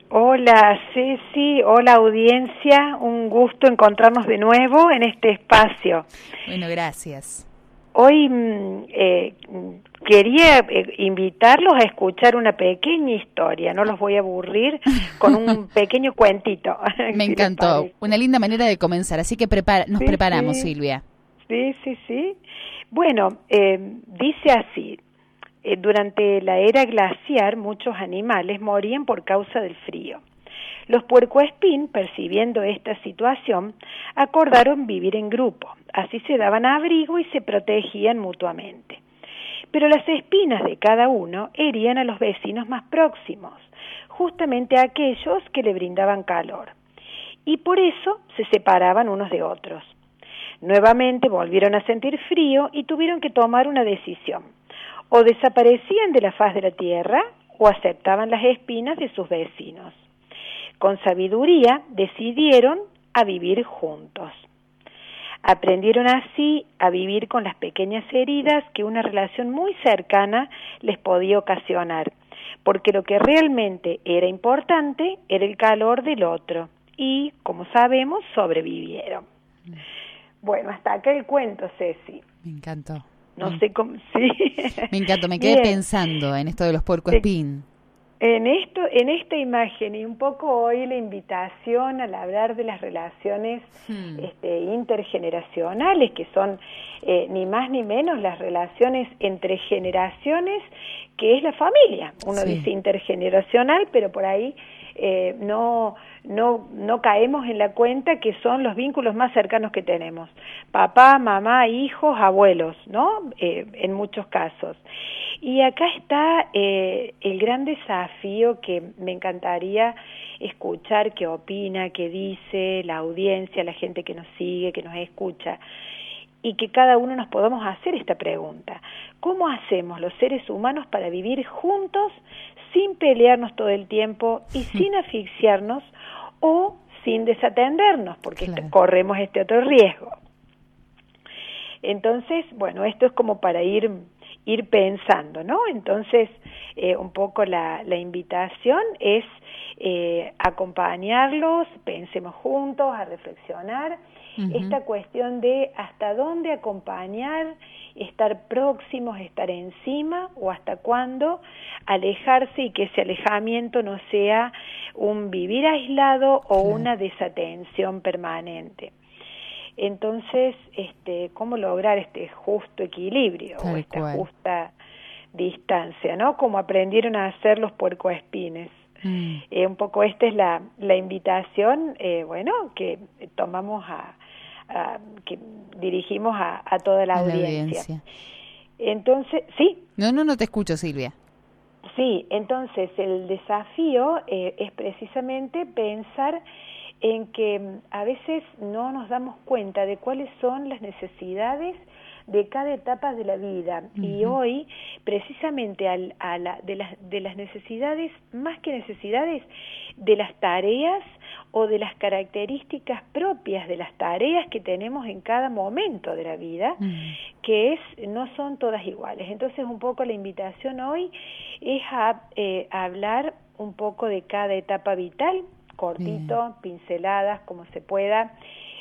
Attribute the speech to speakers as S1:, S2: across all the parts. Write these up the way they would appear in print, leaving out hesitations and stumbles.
S1: Hola Ceci, hola audiencia, un gusto encontrarnos de nuevo en este espacio.
S2: Bueno, gracias.
S1: Hoy quería invitarlos a escuchar una pequeña historia, no los voy a aburrir con un pequeño cuentito.
S2: Me
S1: si
S2: encantó, una linda manera de comenzar, así que nos preparamos,
S1: sí.
S2: Silvia.
S1: Sí. Bueno, dice así. Durante la era glaciar, muchos animales morían por causa del frío. Los puercoespín, percibiendo esta situación, acordaron vivir en grupo. Así se daban abrigo y se protegían mutuamente. Pero las espinas de cada uno herían a los vecinos más próximos, justamente a aquellos que le brindaban calor. Y por eso se separaban unos de otros. Nuevamente volvieron a sentir frío y tuvieron que tomar una decisión. O desaparecían de la faz de la tierra o aceptaban las espinas de sus vecinos. Con sabiduría decidieron a vivir juntos. Aprendieron así a vivir con las pequeñas heridas que una relación muy cercana les podía ocasionar, porque lo que realmente era importante era el calor del otro y, como sabemos, sobrevivieron. Bueno, hasta acá el cuento, Ceci.
S2: Me encantó.
S1: No sé cómo, sí.
S2: Me encantó, me quedé pensando en esto de los puercoespín.
S1: En esta imagen y un poco hoy la invitación al hablar de las relaciones intergeneracionales, que son ni más ni menos las relaciones entre generaciones, que es la familia. Uno dice intergeneracional, pero por ahí no caemos en la cuenta que son los vínculos más cercanos que tenemos. Papá, mamá, hijos, abuelos, ¿no? En muchos casos. Y acá está el gran desafío que me encantaría escuchar qué opina, qué dice la audiencia, la gente que nos sigue, que nos escucha, y que cada uno nos podamos hacer esta pregunta. ¿Cómo hacemos los seres humanos para vivir juntos sin pelearnos todo el tiempo y sin asfixiarnos o sin desatendernos? Porque corremos este otro riesgo. Entonces, bueno, esto es como para ir pensando, ¿no? Entonces, un poco la invitación es acompañarlos, pensemos juntos, a reflexionar, esta cuestión de hasta dónde acompañar, estar próximos, estar encima, o hasta cuándo alejarse y que ese alejamiento no sea un vivir aislado o una desatención permanente. Entonces, ¿cómo lograr este justo equilibrio o esta justa distancia, ¿no? Como aprendieron a hacer los puercoespines. Un poco esta es la invitación, que tomamos que dirigimos a toda la audiencia. Entonces, ¿sí?
S2: No te escucho, Silvia.
S1: Sí, entonces el desafío es precisamente pensar en que a veces no nos damos cuenta de cuáles son las necesidades de cada etapa de la vida. Y hoy, precisamente de las necesidades, más que necesidades, de las tareas o de las características propias de las tareas que tenemos en cada momento de la vida, que no son todas iguales. Entonces, un poco la invitación hoy es a hablar un poco de cada etapa vital, cortito, pinceladas, como se pueda,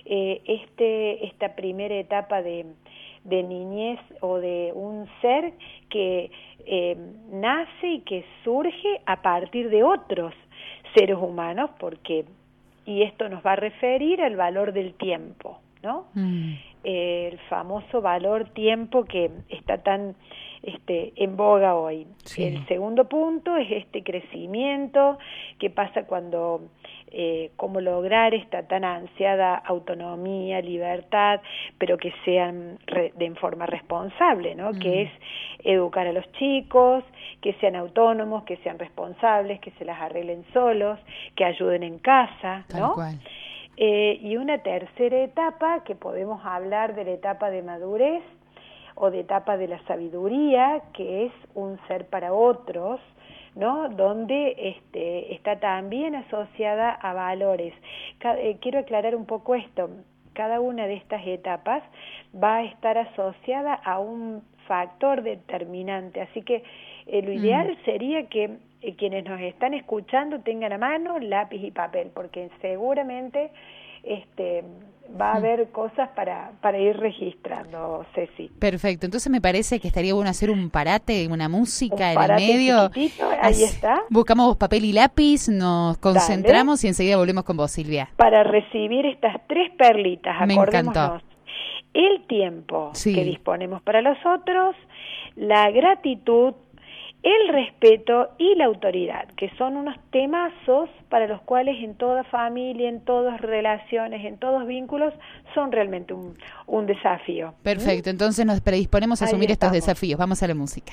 S1: esta primera etapa de niñez o de un ser que nace y que surge a partir de otros seres humanos, y esto nos va a referir al valor del tiempo, ¿no? El famoso valor tiempo que está tan en boga hoy. El segundo punto es este crecimiento, qué pasa cuando cómo lograr esta tan ansiada autonomía, libertad, pero que sean de forma responsable, ¿no? Que es educar a los chicos, que sean autónomos, que sean responsables, que se las arreglen solos, que ayuden en casa, ¿no? Tal cual. Y una tercera etapa, que podemos hablar de la etapa de madurez o de etapa de la sabiduría, que es un ser para otros, ¿no? Donde está también asociada a valores. Quiero aclarar un poco esto. Cada una de estas etapas va a estar asociada a un factor determinante, así que lo ideal sería que quienes nos están escuchando tengan a mano lápiz y papel, porque seguramente va a haber cosas para ir registrando, Ceci.
S2: Perfecto, entonces me parece que estaría bueno hacer un parate, una música en el medio.
S1: Ahí está.
S2: Buscamos papel y lápiz, nos concentramos y enseguida volvemos con vos, Silvia.
S1: Para recibir estas 3 perlitas, acordémonos.
S2: Me encantó.
S1: El tiempo que disponemos para los otros, la gratitud, el respeto y la autoridad, que son unos temazos para los cuales en toda familia, en todas relaciones, en todos vínculos, son realmente un desafío.
S2: Perfecto, entonces nos predisponemos a asumir estos desafíos. Vamos a la música.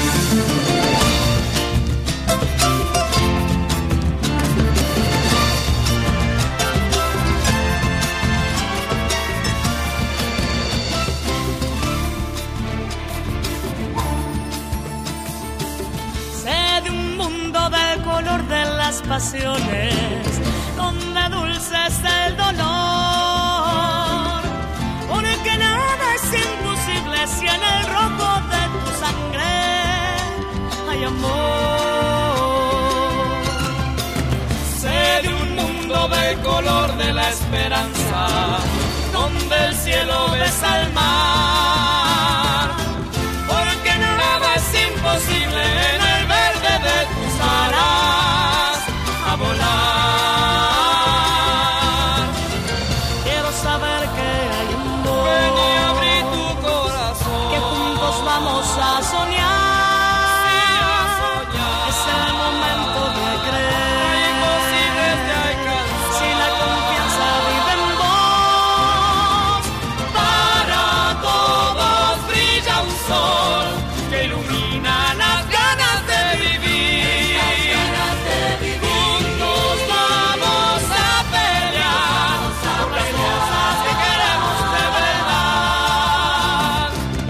S3: Color de las pasiones, donde dulce es el dolor, porque nada es imposible si en el rojo de tu sangre hay amor. Sé de un mundo de color de la esperanza, donde el cielo besa al mar, porque nada es imposible en el verde de tus alas a volar. Quiero saber que hay un amor. Ven y abrí tu corazón, que juntos vamos a soñar. Sí, a soñar. Es el momento de creer. Hay imposibles de alcanzar. Si la confianza vive en vos, para todos brilla un sol que ilumina las ganas de vivir. Juntos vamos a pelear por las cosas que queremos de verdad.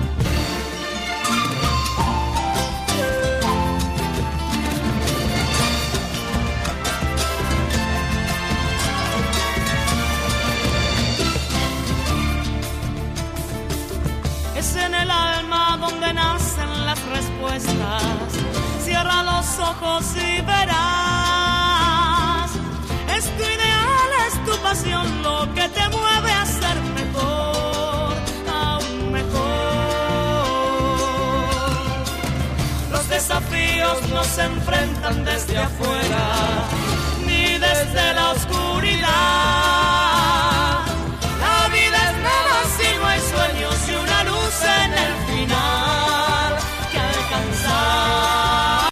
S3: Es en el alma donde nacen las respuestas. Cierra los ojos y verás. Es tu ideal, es tu pasión lo que te mueve a ser mejor, aún mejor. Los desafíos no se enfrentan desde afuera, ni desde la oscuridad. La vida es nada si no hay sueños y una luz en el final que alcanzar.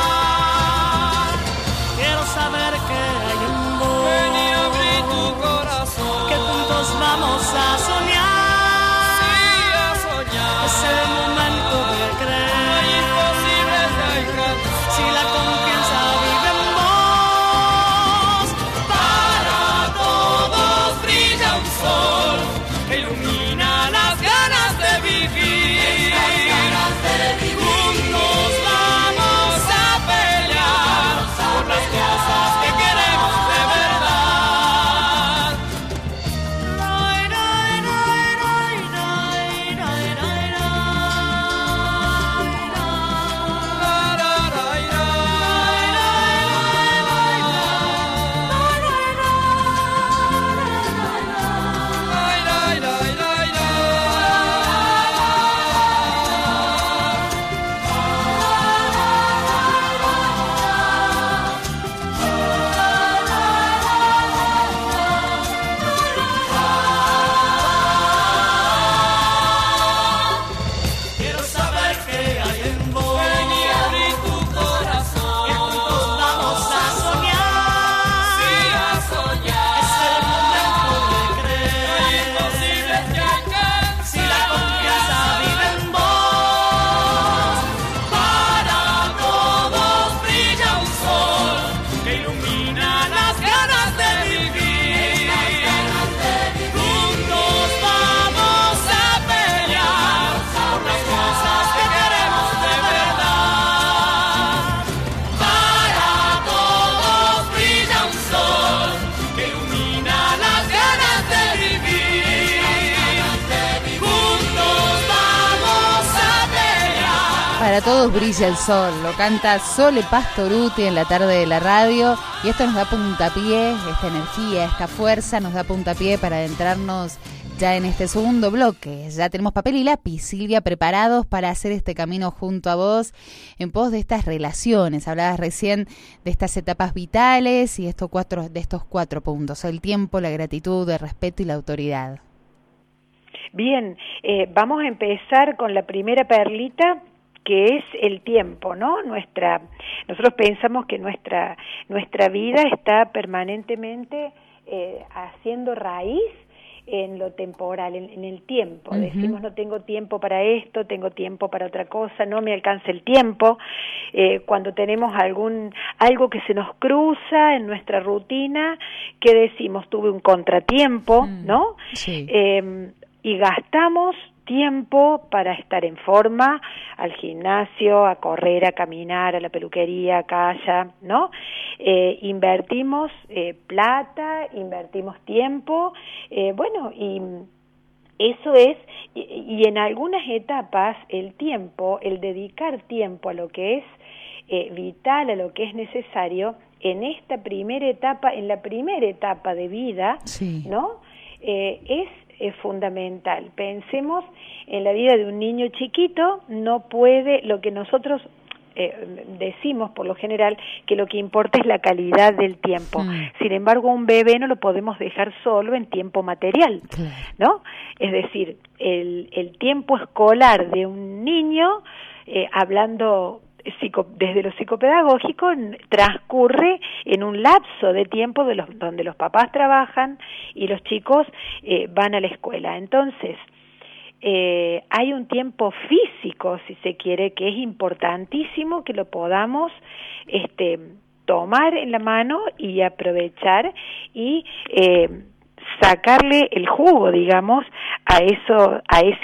S3: Quiero saber que hay un amor. Ven y abrí tu corazón, que juntos vamos a soñar. Sí, a soñar. Es el momento de creer. Hay imposibles de alcanzar. Si la confianza vive en vos,
S2: Para todos brilla el sol, lo canta Sole Pastorutti en la tarde de la radio, y esto nos da puntapié, esta energía, esta fuerza nos da puntapié para adentrarnos ya en este segundo bloque. Ya tenemos papel y lápiz, Silvia, preparados para hacer este camino junto a vos en pos de estas relaciones. Hablabas recién de estas etapas vitales y de estos cuatro puntos: el tiempo, la gratitud, el respeto y la autoridad.
S1: Bien, vamos a empezar con la primera perlita, que es el tiempo, ¿no? Nosotros pensamos que nuestra vida está permanentemente haciendo raíz en lo temporal, en el tiempo. Uh-huh. Decimos, no tengo tiempo para esto, tengo tiempo para otra cosa, no me alcanza el tiempo. Cuando tenemos algo que se nos cruza en nuestra rutina, que decimos, tuve un contratiempo, ¿no? Sí. Y gastamos tiempo para estar en forma, al gimnasio, a correr, a caminar, a la peluquería, acá, allá, ¿no? Invertimos plata, invertimos tiempo, bueno, y eso es, y en algunas etapas el tiempo, el dedicar tiempo a lo que es vital, a lo que es necesario, en esta primera etapa, en la primera etapa de vida, sí, ¿no? Es fundamental. Pensemos en la vida de un niño chiquito, no puede, lo que nosotros decimos por lo general, que lo que importa es la calidad del tiempo. Sin embargo, un bebé no lo podemos dejar solo en tiempo material, ¿no? Es decir, el tiempo escolar de un niño, hablando desde lo psicopedagógico, transcurre en un lapso de tiempo donde los papás trabajan y los chicos van a la escuela. Entonces, hay un tiempo físico, si se quiere, que es importantísimo que lo podamos tomar en la mano y aprovechar y sacarle el jugo, digamos, a esos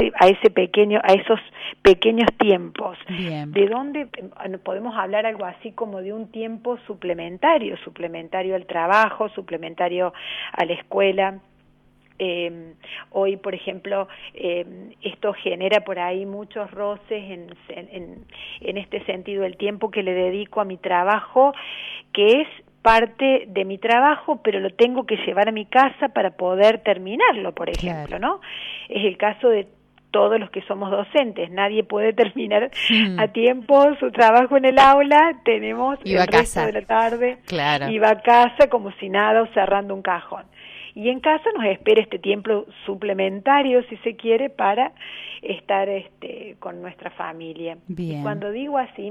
S1: pequeños tiempos. Bien. De donde podemos hablar algo así como de un tiempo suplementario al trabajo, suplementario a la escuela. Hoy, por ejemplo, esto genera por ahí muchos roces en este sentido, el tiempo que le dedico a mi trabajo, que es parte de mi trabajo, pero lo tengo que llevar a mi casa para poder terminarlo, por ejemplo, ¿no? Es el caso de todos los que somos docentes, nadie puede terminar a tiempo su trabajo en el aula, tenemos el resto de la tarde, y va a casa como si nada, o cerrando un cajón. Y en casa nos espera este tiempo suplementario, si se quiere, para estar con nuestra familia. Bien. Y cuando digo así,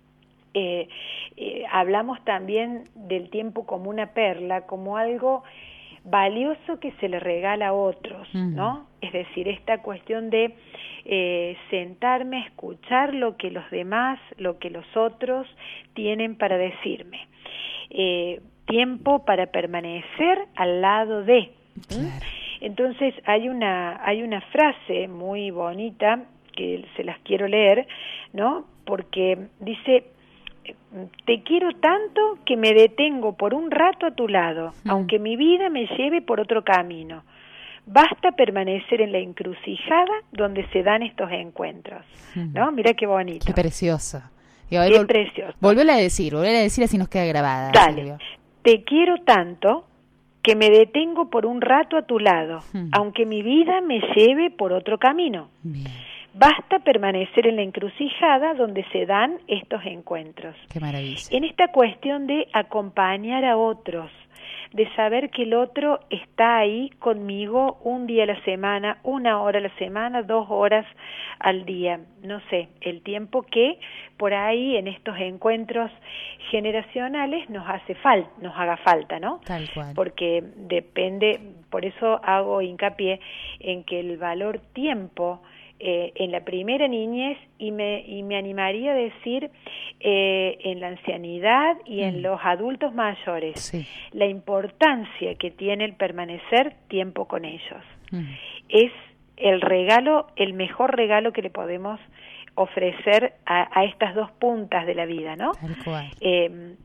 S1: hablamos también del tiempo como una perla, como algo valioso que se le regala a otros, ¿no? Es decir, esta cuestión de sentarme a escuchar lo que los demás, lo que los otros tienen para decirme. Tiempo para permanecer al lado de. Claro. Entonces hay una frase muy bonita que se las quiero leer, ¿no? Porque dice: te quiero tanto que me detengo por un rato a tu lado, aunque mi vida me lleve por otro camino. Basta permanecer en la encrucijada donde se dan estos encuentros, ¿no? Mira qué bonito.
S2: Qué precioso.
S1: Qué precioso.
S2: Volvela a decir así nos queda grabada.
S1: Dale.
S2: Silvia.
S1: Te quiero tanto que me detengo por un rato a tu lado, aunque mi vida me lleve por otro camino. Bien. Basta permanecer en la encrucijada donde se dan estos encuentros.
S2: Qué maravilla.
S1: En esta cuestión de acompañar a otros, de saber que el otro está ahí conmigo un día a la semana, 1 hora a la semana, 2 horas al día, no sé, el tiempo que por ahí en estos encuentros generacionales nos haga falta, ¿no? Tal cual. Porque depende, por eso hago hincapié en que el valor tiempo en la primera niñez y me animaría a decir en la ancianidad y en los adultos mayores, sí, la importancia que tiene el permanecer tiempo con ellos. Es el mejor regalo que le podemos ofrecer a estas dos puntas de la vida, ¿no? Tal cual.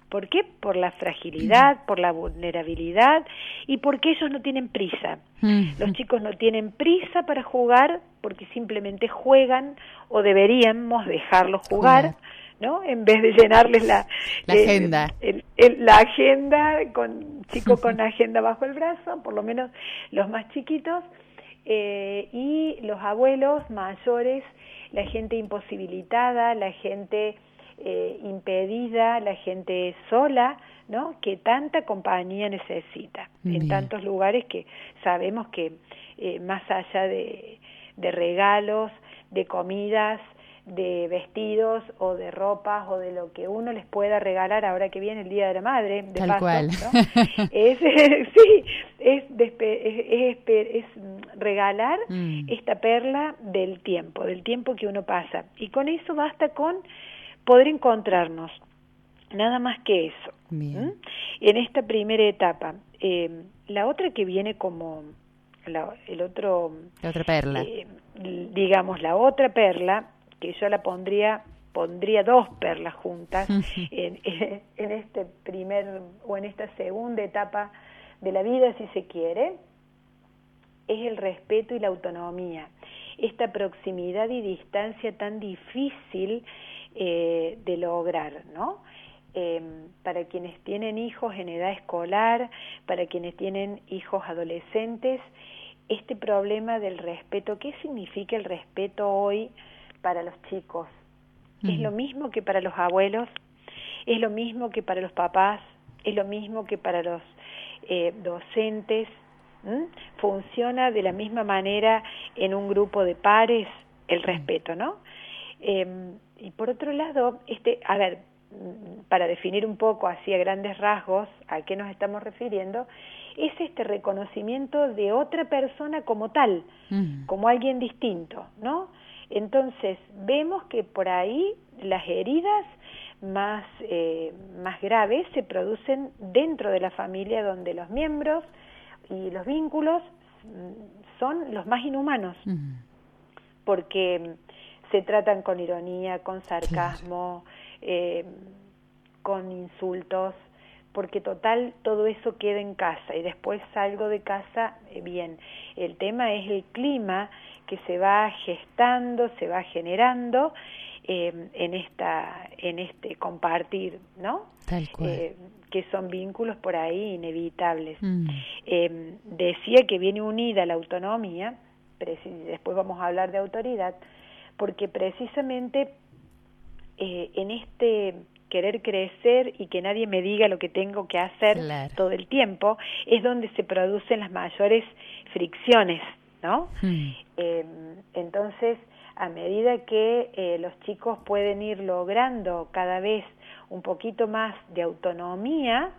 S1: ¿Por qué? Por la fragilidad, por la vulnerabilidad y porque ellos no tienen prisa. Los chicos no tienen prisa para jugar porque simplemente juegan o deberíamos dejarlos jugar, ¿no? En vez de llenarles la
S2: agenda.
S1: La agenda, chicos con agenda bajo el brazo, por lo menos los más chiquitos, y los abuelos mayores, la gente imposibilitada, la gente impedida, la gente sola, ¿no? Que tanta compañía necesita. Bien. En tantos lugares que sabemos que más allá de regalos, de comidas, de vestidos o de ropas o de lo que uno les pueda regalar ahora que viene el Día de la Madre, de
S2: Tal
S1: paso,
S2: cual.
S1: ¿no? es regalar esta perla del tiempo que uno pasa, y con eso basta con poder encontrarnos, nada más que eso. Bien. En esta primera etapa. La otra que viene como la otra perla, digamos la otra perla, que yo la pondría 2 perlas juntas en este primer o en esta segunda etapa de la vida, si se quiere, es el respeto y la autonomía, esta proximidad y distancia tan difícil de lograr, ¿no? Para quienes tienen hijos en edad escolar, para quienes tienen hijos adolescentes, este problema del respeto, ¿qué significa el respeto hoy para los chicos? Es lo mismo que para los abuelos, es lo mismo que para los papás, es lo mismo que para los docentes. Funciona de la misma manera en un grupo de pares el respeto, ¿no? Y por otro lado, para definir un poco así a grandes rasgos a qué nos estamos refiriendo, es este reconocimiento de otra persona como tal, como alguien distinto, ¿no? Entonces, vemos que por ahí las heridas más graves se producen dentro de la familia, donde los miembros y los vínculos son los más inhumanos, porque se tratan con ironía, con sarcasmo, con insultos, porque total todo eso queda en casa y después salgo de casa bien. El tema es el clima que se va gestando, se va generando en este compartir, ¿no?
S2: Tal cual.
S1: Que son vínculos por ahí inevitables. Decía que viene unida la autonomía, después vamos a hablar de autoridad, porque precisamente en este querer crecer y que nadie me diga lo que tengo que hacer todo el tiempo, es donde se producen las mayores fricciones, ¿no? Entonces, a medida que los chicos pueden ir logrando cada vez un poquito más de autonomía,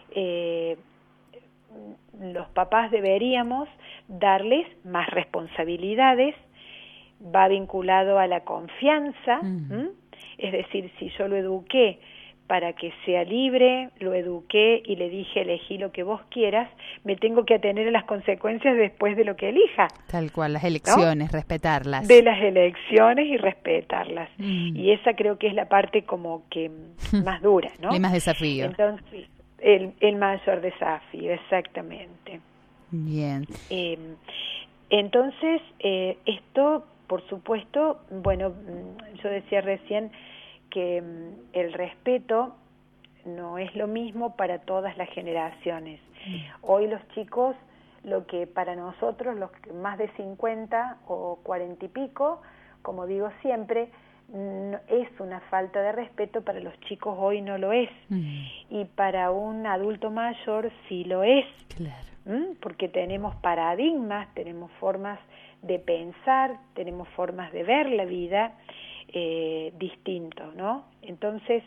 S1: los papás deberíamos darles más responsabilidades, va vinculado a la confianza, es decir, si yo lo eduqué para que sea libre, lo eduqué y le dije elegí lo que vos quieras, me tengo que atener a las consecuencias después de lo que elija.
S2: Tal cual, las elecciones, ¿no? Respetarlas.
S1: De las elecciones y respetarlas. Y esa creo que es la parte como que más dura, ¿no?
S2: El más desafío.
S1: Entonces, el mayor desafío, exactamente.
S2: Bien.
S1: Entonces, esto, por supuesto, bueno, yo decía recién que el respeto no es lo mismo para todas las generaciones. Hoy los chicos, lo que para nosotros, los más de 50 o 40 y pico, como digo siempre, no, es una falta de respeto, para los chicos hoy no lo es. Y para un adulto mayor sí lo es. Claro. Porque tenemos paradigmas, tenemos formas de pensar, tenemos formas de ver la vida distinto, ¿no? Entonces,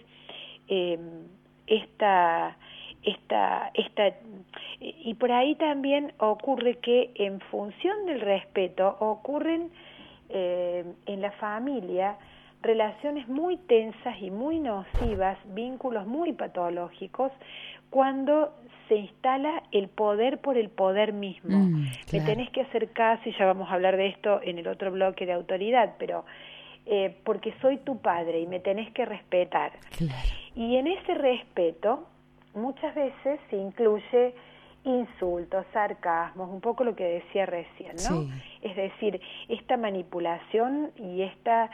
S1: y por ahí también ocurre que en función del respeto ocurren en la familia relaciones muy tensas y muy nocivas, vínculos muy patológicos, cuando se instala el poder por el poder mismo. Claro. Me tenés que hacer caso, y ya vamos a hablar de esto en el otro bloque de autoridad, pero porque soy tu padre y me tenés que respetar.
S2: Claro.
S1: Y en ese respeto muchas veces se incluye insultos, sarcasmos, un poco lo que decía recién, ¿no?
S2: Sí.
S1: Es decir, esta manipulación y esta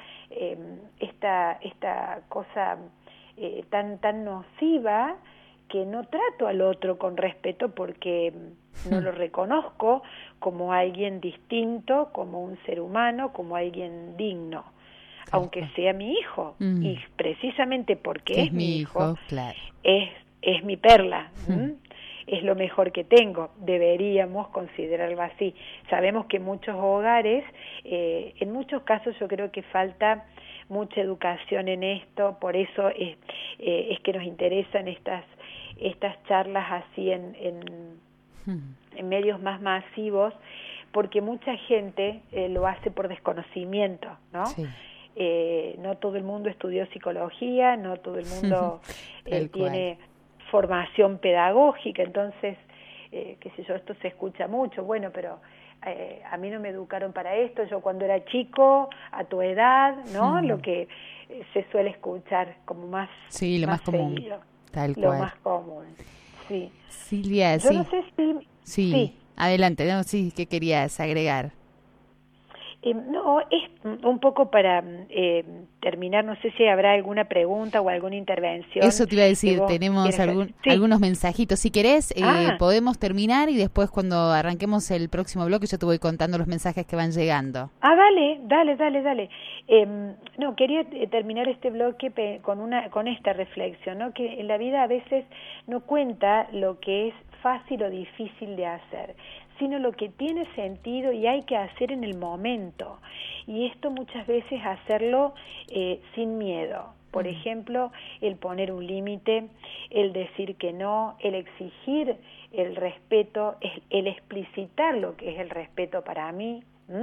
S1: cosa tan nociva, que no trato al otro con respeto porque no lo reconozco como alguien distinto, como un ser humano, como alguien digno, aunque sea mi hijo, y precisamente porque es mi hijo,
S2: claro.
S1: es mi perla, es lo mejor que tengo, deberíamos considerarlo así. Sabemos que en muchos hogares, en muchos casos yo creo que falta mucha educación en esto, por eso es que nos interesan estas charlas así en medios más masivos, porque mucha gente lo hace por desconocimiento, ¿no? Sí. No todo el mundo estudió psicología, no todo el mundo tiene formación pedagógica, entonces, qué sé yo, esto se escucha mucho, bueno, pero a mí no me educaron para esto, yo cuando era chico, a tu edad, ¿no? Lo que se suele escuchar como más
S2: sí, lo más común,
S1: seguido,
S2: tal
S1: lo
S2: cual.
S1: más común, sí.
S2: Silvia,
S1: yo no sé si...
S2: Sí, adelante, no, sí, ¿qué querías agregar?
S1: No, es un poco para terminar, no sé si habrá alguna pregunta o alguna intervención.
S2: Eso te iba a decir, tenemos algunos mensajitos. Si querés, podemos terminar y después cuando arranquemos el próximo bloque yo te voy contando los mensajes que van llegando.
S1: Dale. No, quería terminar este bloque con esta reflexión, ¿no? Que en la vida a veces no cuenta lo que es fácil o difícil de hacer, sino lo que tiene sentido y hay que hacer en el momento. Y esto muchas veces hacerlo sin miedo. Por ejemplo, el poner un límite, el decir que no, el exigir el respeto, el explicitar lo que es el respeto para mí.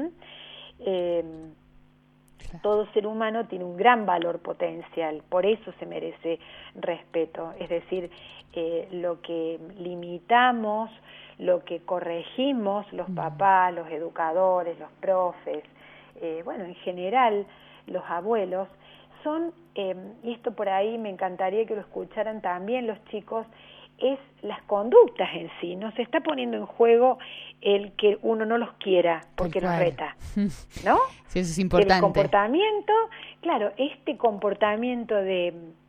S1: Todo ser humano tiene un gran valor potencial, por eso se merece respeto. Es decir, lo que limitamos, lo que corregimos los papás, los educadores, los profes, en general los abuelos, son, y esto por ahí me encantaría que lo escucharan también los chicos, es las conductas en sí. No se está poniendo en juego el que uno no los quiera porque los reta, ¿no?
S2: Sí, eso es importante.
S1: El comportamiento, claro, este comportamiento de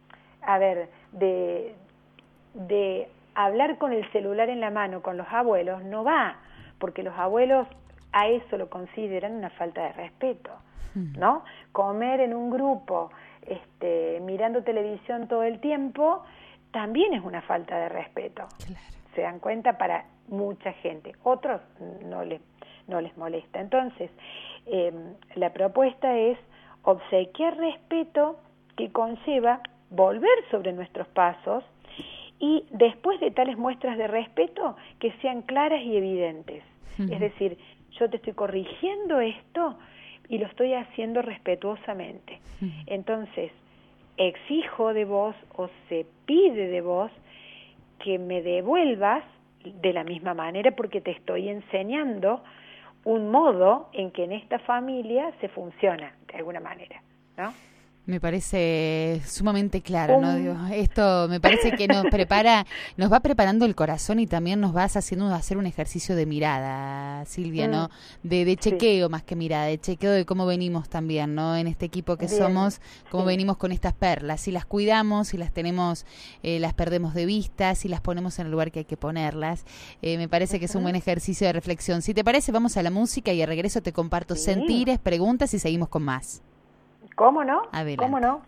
S1: hablar con el celular en la mano con los abuelos no va, porque los abuelos a eso lo consideran una falta de respeto, ¿no? Comer en un grupo, mirando televisión todo el tiempo, también es una falta de respeto. Claro. Se dan cuenta para mucha gente. Otros no les molesta. Entonces, la propuesta es obsequiar respeto que conlleva volver sobre nuestros pasos y después de tales muestras de respeto que sean claras y evidentes. Es decir, yo te estoy corrigiendo esto y lo estoy haciendo respetuosamente. Entonces, exijo de vos o se pide de vos que me devuelvas de la misma manera porque te estoy enseñando un modo en que en esta familia se funciona de alguna manera, ¿no?
S2: Me parece sumamente claro, ¿no? Digo, esto me parece que nos va preparando el corazón y también nos vas haciendo hacer un ejercicio de mirada, Silvia, ¿no? De chequeo más que mirada, de chequeo de cómo venimos también, ¿no? En este equipo que somos, cómo venimos con estas perlas, si las cuidamos, si las tenemos, las perdemos de vista, si las ponemos en el lugar que hay que ponerlas. Me parece que es un buen ejercicio de reflexión. Si te parece, vamos a la música y de regreso te comparto sentires, preguntas y seguimos con más.
S1: ¿Cómo no?
S2: Adelante.
S1: ¿Cómo no?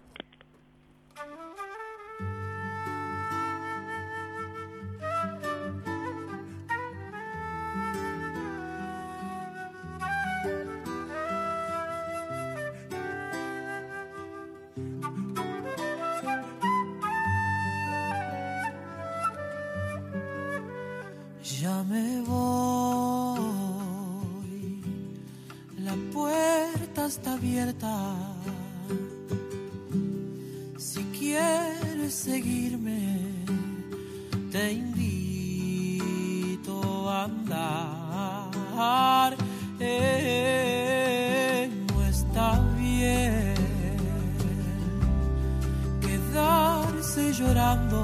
S3: Ya me voy, la puerta está abierta. Si quieres seguirme, te invito a andar. No está bien
S4: olvidando.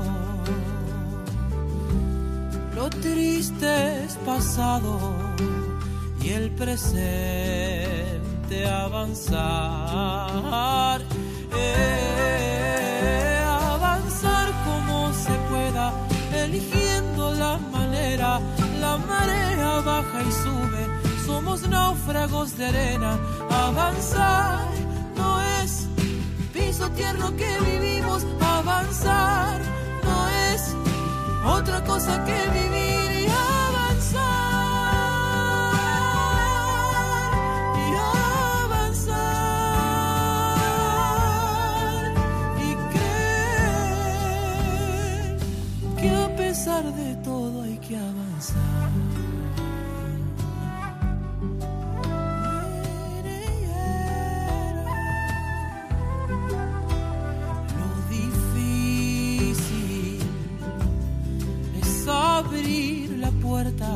S4: Lo triste es pasado y el presente avanzar. Avanzar como se pueda, eligiendo la manera. La marea baja y sube, somos náufragos de arena. Avanzar no es pisotear lo que vivimos. Avanzar no es otra cosa que vivir y avanzar. A pesar de todo hay que avanzar. Lo difícil es abrir la puerta,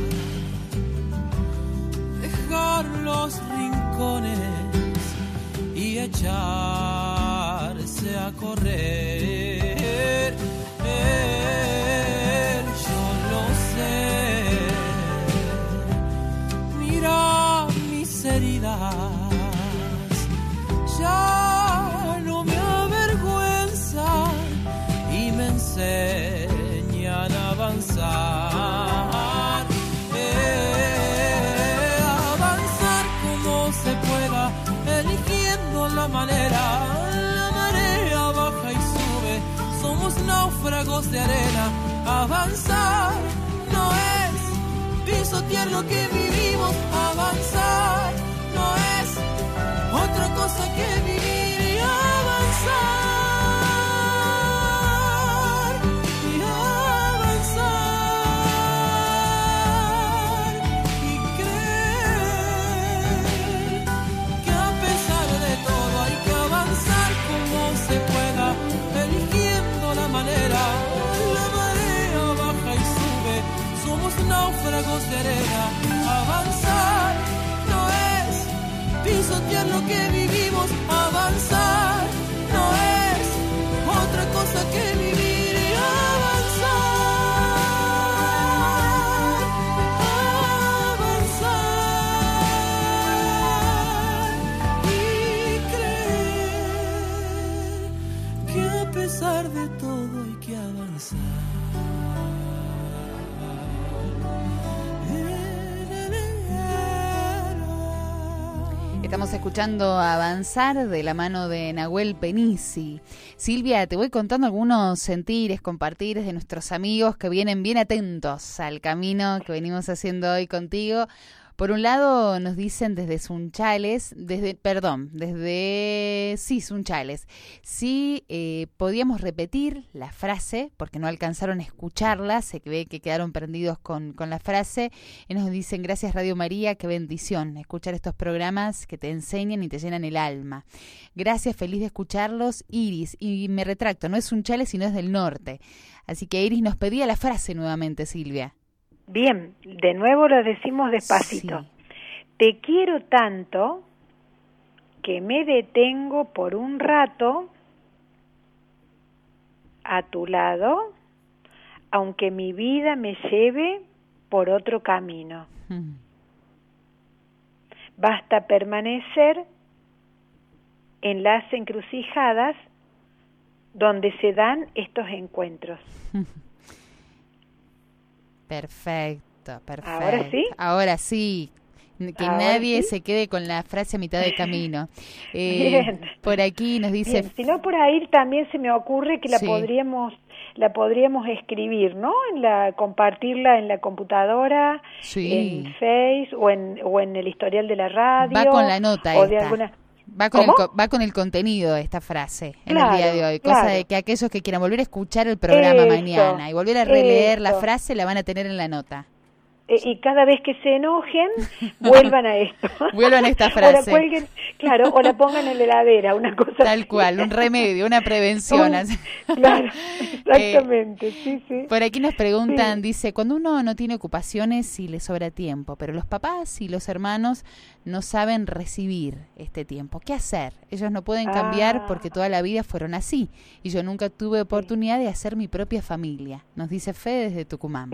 S4: dejar los rincones y echarse a correr. Yo lo sé, mira mis heridas, ya no me avergüenzan y me enseñan a avanzar. Avanzar como se pueda, eligiendo la manera. La marea baja y sube, somos náufragos de arena. Avanzar no es pisotear lo que vivimos. Avanzar no es otra cosa que vivir y avanzar. Y avanzar y creer que a pesar de todo hay que avanzar como se pueda, eligiendo la manera. La marea baja y sube, somos náufragos de arena. Avanzar no es pisotear lo que vivimos. Avanzar no es otra cosa que vivir y avanzar. Avanzar y creer que a pesar de todo hay que avanzar.
S2: Estamos escuchando Avanzar de la mano de Nahuel Penisi. Silvia, te voy contando algunos sentires, compartires de nuestros amigos que vienen bien atentos al camino que venimos haciendo hoy contigo. Por un lado nos dicen desde Sunchales, Sunchales, si podíamos repetir la frase, porque no alcanzaron a escucharla, se ve que quedaron prendidos con la frase, y nos dicen: gracias Radio María, qué bendición escuchar estos programas que te enseñan y te llenan el alma. Gracias, feliz de escucharlos, Iris, y me retracto, no es Sunchales sino es del norte, así que Iris nos pedía la frase nuevamente, Silvia.
S1: Bien, de nuevo lo decimos despacito. Sí. Te quiero tanto que me detengo por un rato a tu lado, aunque mi vida me lleve por otro camino. Basta permanecer en las encrucijadas donde se dan estos encuentros.
S2: Perfecto.
S1: ¿Ahora sí?
S2: Ahora sí. Que nadie se quede con la frase a mitad de camino. Bien. Por aquí nos dice...
S1: Bien. Si no, por ahí también se me ocurre que la podríamos escribir, ¿no? Compartirla en la computadora, en Face o en el historial de la radio.
S2: Va con la nota
S1: o
S2: esta.
S1: De alguna...
S2: Va con el contenido de esta frase en el día de hoy, cosa de que aquellos que quieran volver a escuchar el programa mañana y volver a releer la frase la van a tener en la nota.
S1: y cada vez que se enojen, vuelvan a esto.
S2: Vuelvan a esta frase.
S1: O la cuelguen, claro, o la pongan en la heladera, una cosa
S2: Tal
S1: así.
S2: cual, un remedio, una prevención.
S1: Claro, exactamente, sí.
S2: Por aquí nos preguntan,
S1: Sí.
S2: dice, cuando uno no tiene ocupaciones sí le sobra tiempo, pero los papás y los hermanos no saben recibir este tiempo. ¿Qué hacer? Ellos no pueden cambiar porque toda la vida fueron así y yo nunca tuve oportunidad de hacer mi propia familia. Nos dice Fede desde Tucumán.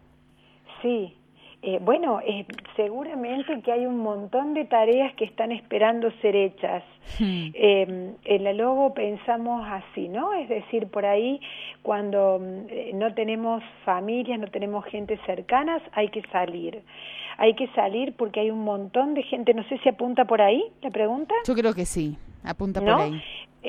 S1: Sí. Bueno, seguramente que hay un montón de tareas que están esperando ser hechas. En la Logo pensamos así, ¿no? Es decir, por ahí cuando no tenemos familias, no tenemos gente cercanas, hay que salir. Hay que salir porque hay un montón de gente, no sé si apunta por ahí la pregunta.
S2: Yo creo que sí, apunta
S1: ¿No?
S2: por ahí.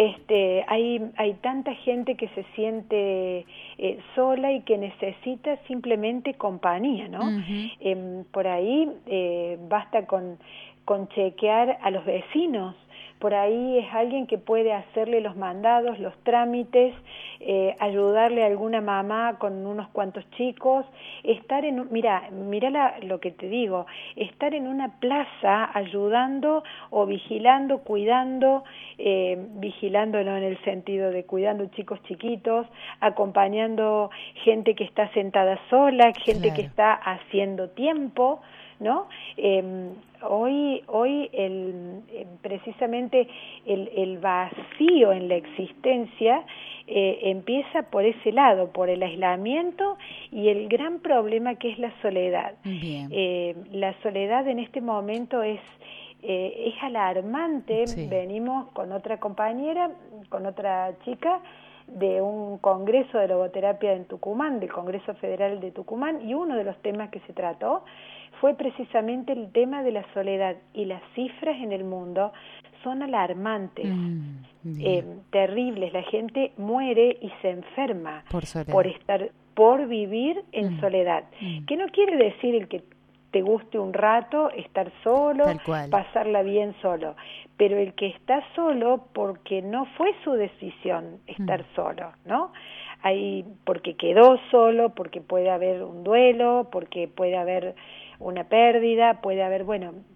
S1: Hay tanta gente que se siente sola y que necesita simplemente compañía, ¿no? Por ahí basta con chequear a los vecinos. Por ahí es alguien que puede hacerle los mandados, los trámites, ayudarle a alguna mamá con unos cuantos chicos, estar mira lo que te digo, estar en una plaza ayudando o vigilando, cuidando, vigilándolo en el sentido de cuidando chicos chiquitos, acompañando gente que está sentada sola, gente que está haciendo tiempo, ¿no? Hoy precisamente el vacío en la existencia empieza por ese lado, por el aislamiento y el gran problema que es la soledad. La soledad en este momento es alarmante. Sí. Venimos con otra compañera, con otra chica de un congreso de logoterapia en Tucumán, del Congreso Federal de Tucumán, y uno de los temas que se trató fue precisamente el tema de la soledad, y las cifras en el mundo son alarmantes, terribles. La gente muere y se enferma por vivir en soledad, que no quiere decir el que te guste un rato estar solo, pasarla bien solo, pero el que está solo porque no fue su decisión estar solo, ¿no? Porque quedó solo, porque puede haber un duelo, porque puede haber una pérdida, puede haber,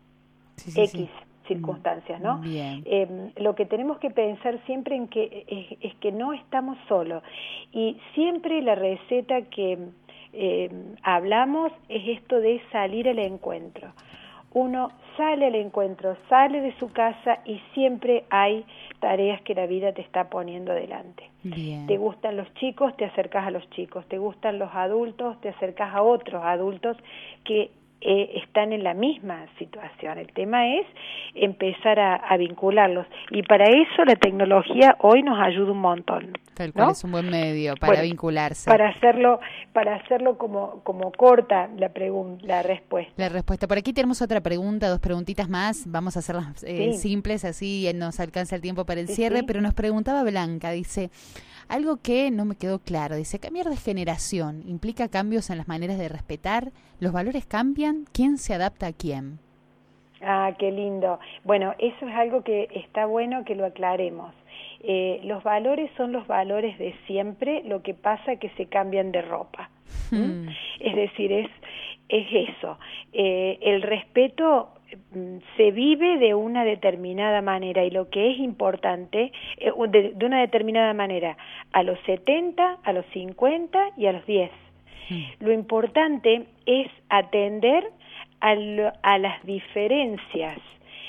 S1: X circunstancias, ¿no? Lo que tenemos que pensar siempre es que no estamos solos, y siempre la receta que hablamos es esto de salir al encuentro. Uno sale al encuentro, sale de su casa y siempre hay tareas que la vida te está poniendo delante. Te gustan los chicos, te acercas a los chicos. Te gustan los adultos, te acercas a otros adultos que están en la misma situación. El tema es empezar a vincularlos, y para eso la tecnología hoy nos ayuda un montón.
S2: Tal cual, ¿no? Es un buen medio para vincularse.
S1: Para hacerlo como corta la respuesta.
S2: La respuesta. Por aquí tenemos otra pregunta, 2 preguntitas más. Vamos a hacerlas simples, así nos alcanza el tiempo para el cierre. Pero nos preguntaba Blanca, dice, algo que no me quedó claro. Dice, cambiar de generación implica cambios en las maneras de respetar. ¿Los valores cambian? ¿Quién se adapta a quién?
S1: Ah, qué lindo. Bueno, eso es algo que está bueno que lo aclaremos. Los valores son los valores de siempre, lo que pasa que se cambian de ropa. Es decir, es eso. El respeto se vive de una determinada manera, y lo que es importante, de una determinada manera, a los 70, a los 50 y a los 10. Lo importante es atender a las diferencias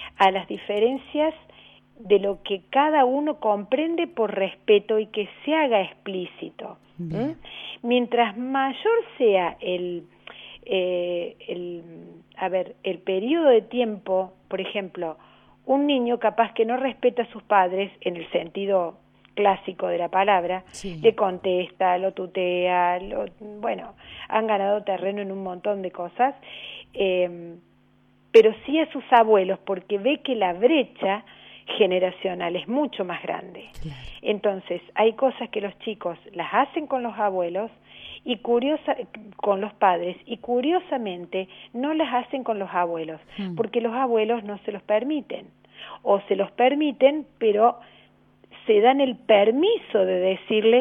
S1: de lo que cada uno comprende por respeto, y que se haga explícito. Mientras mayor sea el periodo de tiempo, por ejemplo, un niño capaz que no respeta a sus padres en el sentido clásico de la palabra, le contesta, lo tutea, han ganado terreno en un montón de cosas, pero sí a sus abuelos, porque ve que la brecha generacional es mucho más grande. Entonces, hay cosas que los chicos las hacen con los abuelos y con los padres, y curiosamente no las hacen con los abuelos, porque los abuelos no se los permiten, o se los permiten, pero se dan el permiso de decirles,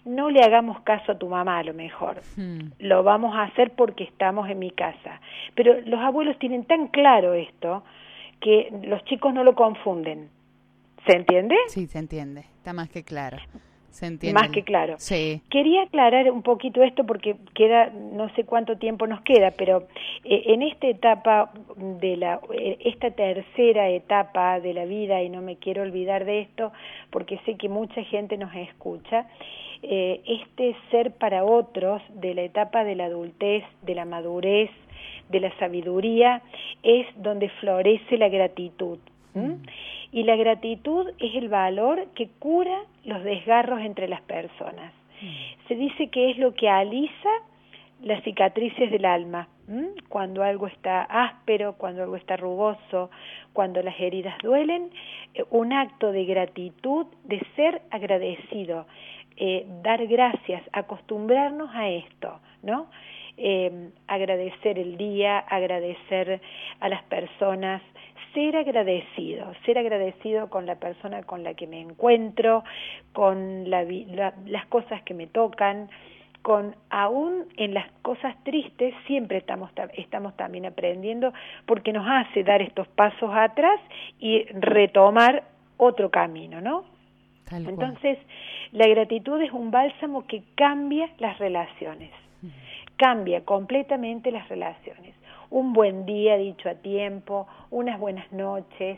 S1: no le hagamos caso a tu mamá a lo mejor, lo vamos a hacer porque estamos en mi casa. Pero los abuelos tienen tan claro esto que los chicos no lo confunden. ¿Se entiende?
S2: Sí, se entiende, está más que claro. Se entiende.
S1: Más que claro.
S2: Sí.
S1: Quería aclarar un poquito esto porque queda, no sé cuánto tiempo nos queda, pero en esta etapa esta tercera etapa de la vida, y no me quiero olvidar de esto porque sé que mucha gente nos escucha, este ser para otros de la etapa de la adultez, de la madurez, de la sabiduría, es donde florece la gratitud. Y la gratitud es el valor que cura los desgarros entre las personas. Se dice que es lo que alisa las cicatrices del alma. Cuando algo está áspero, cuando algo está rugoso, cuando las heridas duelen, un acto de gratitud, de ser agradecido, dar gracias, acostumbrarnos a esto, ¿no? Agradecer el día, agradecer a las personas, ser agradecido con la persona con la que me encuentro, con las cosas que me tocan, aún en las cosas tristes siempre estamos también aprendiendo, porque nos hace dar estos pasos atrás y retomar otro camino, ¿no? Entonces, la gratitud es un bálsamo que cambia las relaciones, cambia completamente las relaciones. Un buen día dicho a tiempo, unas buenas noches,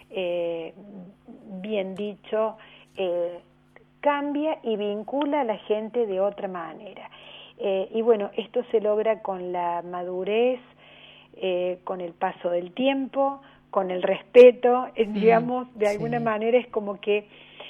S1: bien dicho, cambia y vincula a la gente de otra manera. Y bueno, esto se logra con la madurez, con el paso del tiempo, con el respeto, digamos, de alguna manera es como que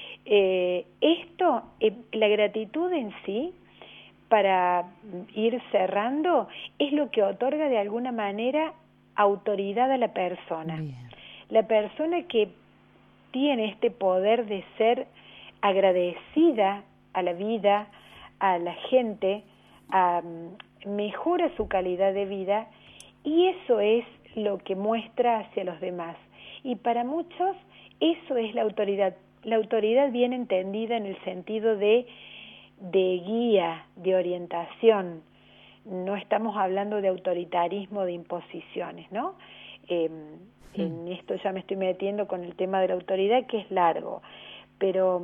S1: la gratitud en sí, para ir cerrando, es lo que otorga de alguna manera autoridad a la persona. Bien. La persona que tiene este poder de ser agradecida a la vida, a la gente, mejora su calidad de vida, y eso es lo que muestra hacia los demás. Y para muchos eso es la autoridad. La autoridad bien entendida en el sentido de guía, de orientación. No estamos hablando de autoritarismo, de imposiciones, ¿no? En esto ya me estoy metiendo con el tema de la autoridad, que es largo, pero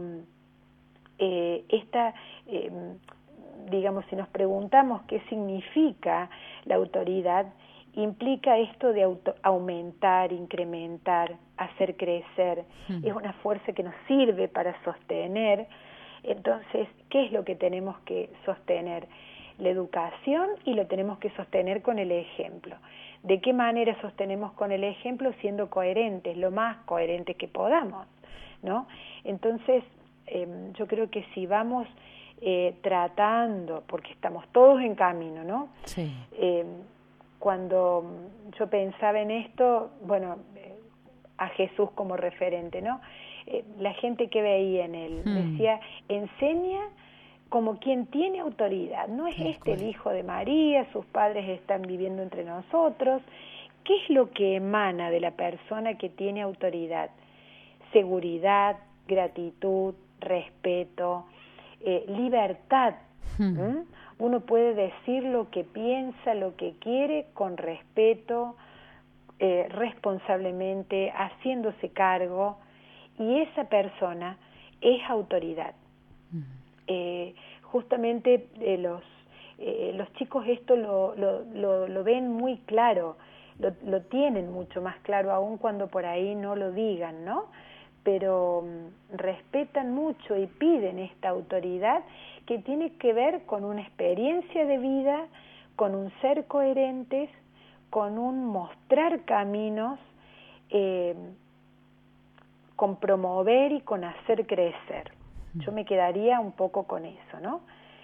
S1: digamos, si nos preguntamos qué significa la autoridad, implica esto de aumentar, incrementar, hacer crecer. Es una fuerza que nos sirve para sostener. Entonces, ¿qué es lo que tenemos que sostener? La educación, y lo tenemos que sostener con el ejemplo. ¿De qué manera sostenemos con el ejemplo? Siendo coherentes, lo más coherentes que podamos, ¿no? Entonces, yo creo que si vamos tratando, porque estamos todos en camino, ¿no? Sí. Cuando yo pensaba en esto, bueno, a Jesús como referente, ¿no? La gente que veía en él decía, enseña como quien tiene autoridad, no es el hijo de María, sus padres están viviendo entre nosotros. ¿Qué es lo que emana de la persona que tiene autoridad? Seguridad, gratitud, respeto, libertad. Uno puede decir lo que piensa, lo que quiere, con respeto, responsablemente, haciéndose cargo, y esa persona es autoridad. Justamente los chicos esto lo ven muy claro, lo tienen mucho más claro, aun cuando por ahí no lo digan, ¿no? Pero respetan mucho y piden esta autoridad que tiene que ver con una experiencia de vida, con un ser coherentes, con un mostrar caminos, con promover y con hacer crecer. Yo me quedaría un poco con eso, ¿no?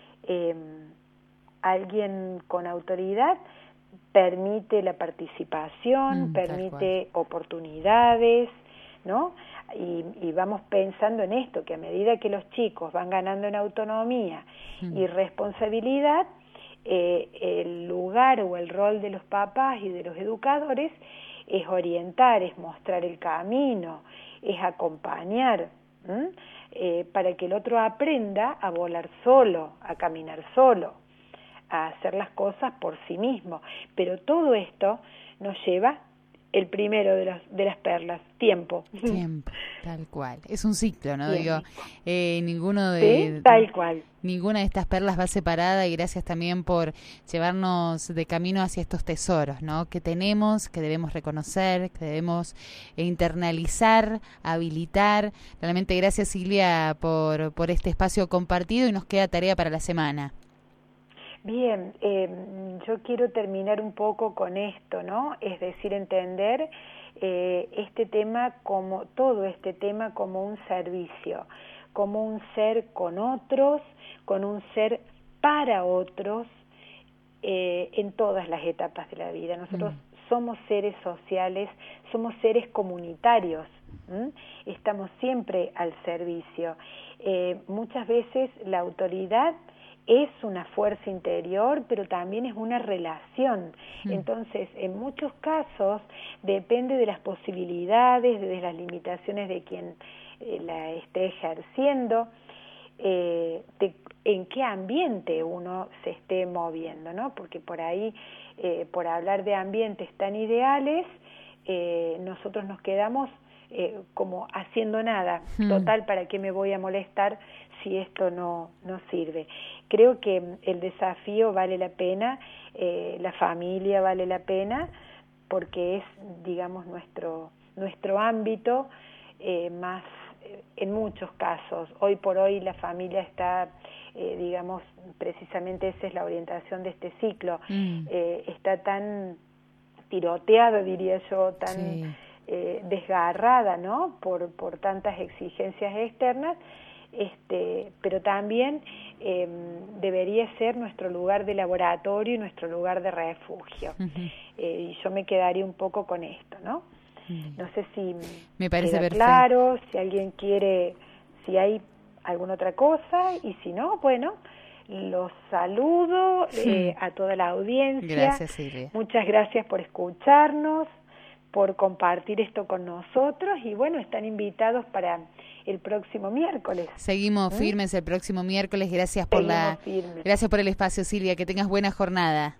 S1: Alguien con autoridad permite la participación, permite oportunidades, ¿no? Y vamos pensando en esto, que a medida que los chicos van ganando en autonomía y responsabilidad, el lugar o el rol de los papás y de los educadores es orientar, es mostrar el camino, es acompañar, para que el otro aprenda a volar solo, a caminar solo, a hacer las cosas por sí mismo. Pero todo esto nos lleva el primero de las perlas, tiempo.
S2: Tiempo, tal cual. Es un ciclo, ¿no?
S1: Tiempo.
S2: Digo,
S1: tal cual.
S2: Ninguna de estas perlas va separada, y gracias también por llevarnos de camino hacia estos tesoros, ¿no? Que tenemos, que debemos reconocer, que debemos internalizar, habilitar. Realmente gracias, Silvia, por este espacio compartido, y nos queda tarea para la semana.
S1: Bien, yo quiero terminar un poco con esto, ¿no? Es decir, entender este tema todo este tema como un servicio, como un ser con otros, con un ser para otros, en todas las etapas de la vida. Nosotros somos seres sociales, somos seres comunitarios, estamos siempre al servicio. Muchas veces la autoridad es una fuerza interior, pero también es una relación. Entonces, en muchos casos, depende de las posibilidades, de las limitaciones de quien la esté ejerciendo, en qué ambiente uno se esté moviendo, ¿no? Porque por ahí, por hablar de ambientes tan ideales, nosotros nos quedamos como haciendo nada. Total, ¿para qué me voy a molestar si esto no sirve? Creo que el desafío vale la pena, la familia vale la pena, porque es, digamos, nuestro ámbito más, en muchos casos. Hoy por hoy la familia está, digamos, precisamente esa es la orientación de este ciclo, está tan tiroteada, diría yo, tan desgarrada, ¿no? Por tantas exigencias externas, pero también debería ser nuestro lugar de laboratorio y nuestro lugar de refugio. Y yo me quedaría un poco con esto, ¿no? No sé si
S2: me parece
S1: queda
S2: perfecto.
S1: Claro, si alguien quiere, si hay alguna otra cosa, y si no, bueno, los saludo a toda la audiencia.
S2: Gracias, Silvia.
S1: Muchas gracias por escucharnos, por compartir esto con nosotros, y bueno, están invitados para el próximo miércoles.
S2: Seguimos firmes el próximo miércoles. Gracias por
S1: firmes.
S2: Gracias por el espacio, Silvia. Que tengas buena jornada.